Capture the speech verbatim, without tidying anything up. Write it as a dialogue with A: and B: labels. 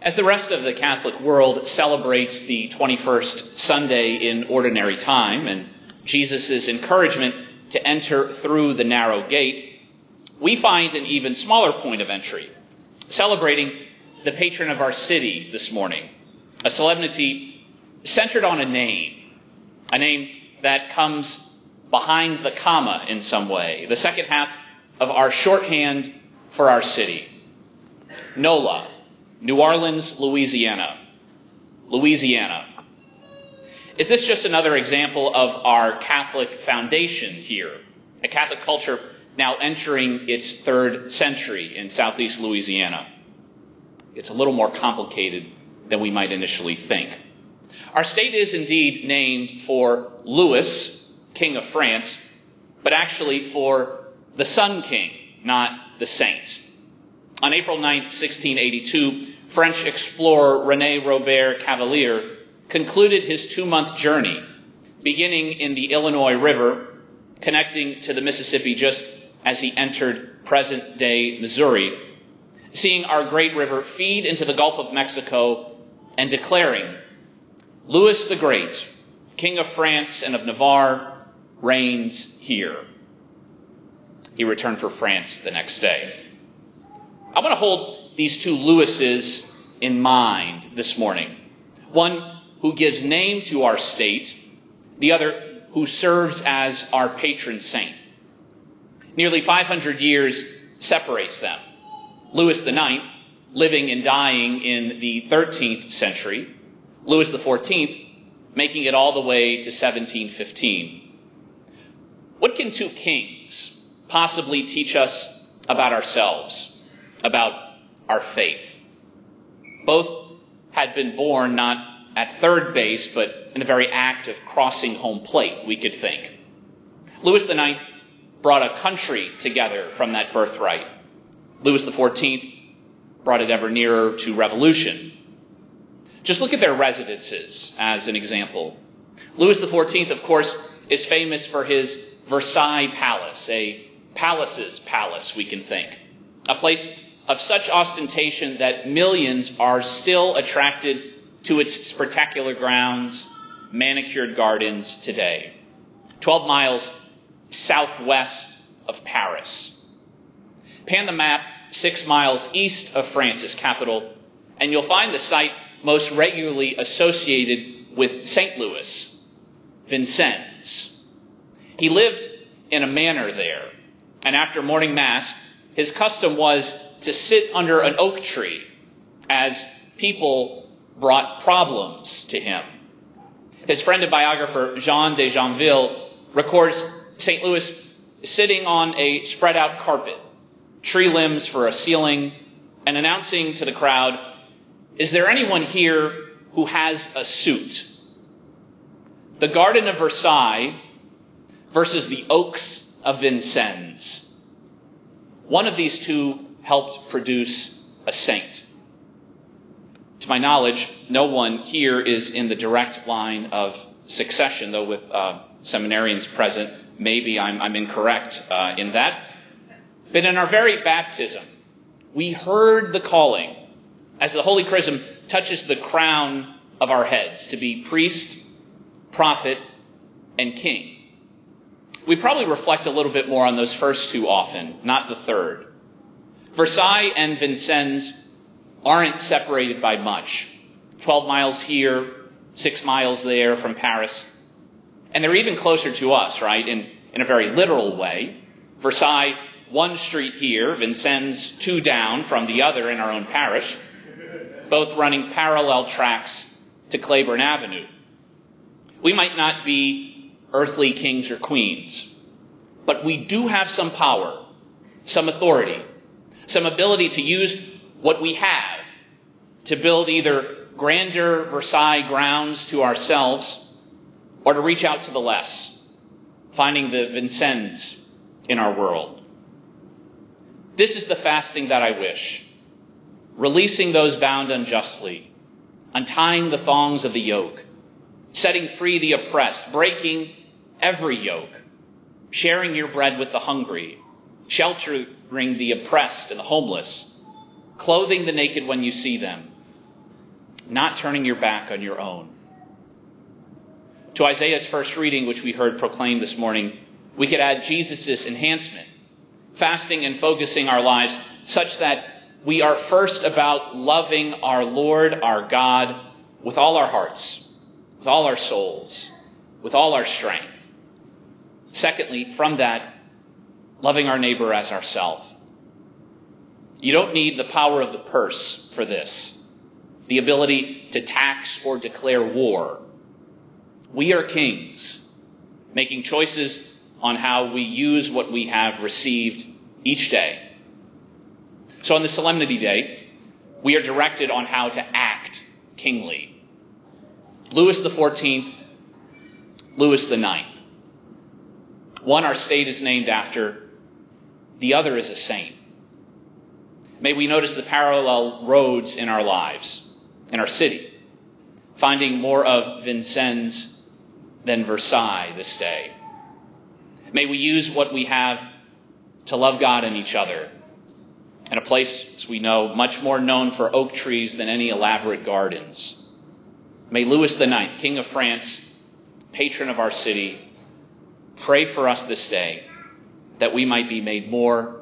A: As the rest of the Catholic world celebrates the twenty-first Sunday in ordinary time and Jesus' encouragement to enter through the narrow gate, we find an even smaller point of entry, celebrating the patron of our city this morning, a solemnity centered on a name, a name that comes behind the comma in some way, the second half of our shorthand for our city. NOLA, New Orleans, Louisiana. Louisiana. Is this just another example of our Catholic foundation here? A Catholic culture now entering its third century in southeast Louisiana. It's a little more complicated than we might initially think. Our state is indeed named for Louis, King of France, but actually for the Sun King, not the saint. On April ninth, sixteen eighty-two, French explorer René Robert Cavelier concluded his two-month journey, beginning in the Illinois River, connecting to the Mississippi just as he entered present-day Missouri, seeing our great river feed into the Gulf of Mexico and declaring, "Louis the Great, King of France and of Navarre, reigns here." He returned for France the next day. I want to hold these two Louises in mind this morning. One who gives name to our state, the other who serves as our patron saint. Nearly five hundred years separates them. Louis the Ninth, living and dying in the thirteenth century. Louis the Fourteenth, making it all the way to seventeen fifteen. What can two kings possibly teach us about ourselves, about our faith? Both had been born not at third base, but in the very act of crossing home plate, we could think. Louis the Ninth brought a country together from that birthright. Louis the Fourteenth brought it ever nearer to revolution. Just look at their residences as an example. Louis the Fourteenth, of course, is famous for his Versailles Palace, a palace's palace, we can think. A place of such ostentation that millions are still attracted to its spectacular grounds, manicured gardens today. Twelve miles southwest of Paris. Pan the map six miles east of France's capital, and you'll find the site most regularly associated with Saint Louis, Vincennes. He lived in a manor there, and after morning mass, his custom was to sit under an oak tree as people brought problems to him. His friend and biographer, Jean de Jonville, records Saint Louis sitting on a spread-out carpet, tree limbs for a ceiling, and announcing to the crowd, "Is there anyone here who has a suit?" The Garden of Versailles versus the oaks of Vincennes. One of these two helped produce a saint. To my knowledge, no one here is in the direct line of succession, though with uh, seminarians present, maybe I'm, I'm incorrect uh, in that. But in our very baptism, we heard the calling as the Holy Chrism touches the crown of our heads to be priest, prophet, and king. We probably reflect a little bit more on those first two often, not the third. Versailles and Vincennes aren't separated by much. Twelve miles here, six miles there from Paris. And they're even closer to us, right, in, in a very literal way. Versailles, one street here, Vincennes, two down from the other in our own parish, both running parallel tracks to Claiborne Avenue. We might not be earthly kings or queens, but we do have some power, some authority, some ability to use what we have to build either grander Versailles grounds to ourselves or to reach out to the less, finding the Vincennes in our world. This is the fasting that I wish. Releasing those bound unjustly, untying the thongs of the yoke, setting free the oppressed, breaking every yoke, sharing your bread with the hungry, sheltering the oppressed and the homeless, clothing the naked when you see them, not turning your back on your own. To Isaiah's first reading, which we heard proclaimed this morning, we could add Jesus' enhancement, fasting and focusing our lives such that we are first about loving our Lord, our God, with all our hearts, with all our souls, with all our strength. Secondly, from that, loving our neighbor as ourselves. You don't need the power of the purse for this, the ability to tax or declare war. We are kings, making choices on how we use what we have received each day. So on the Solemnity Day, we are directed on how to act kingly. Louis the fourteenth, Louis the ninth. One our state is named after, the other is a saint. May we notice the parallel roads in our lives, in our city, finding more of Vincennes than Versailles this day. May we use what we have to love God and each other, in a place, as we know, much more known for oak trees than any elaborate gardens. May Louis the ninth, King of France, patron of our city, pray for us this day that we might be made more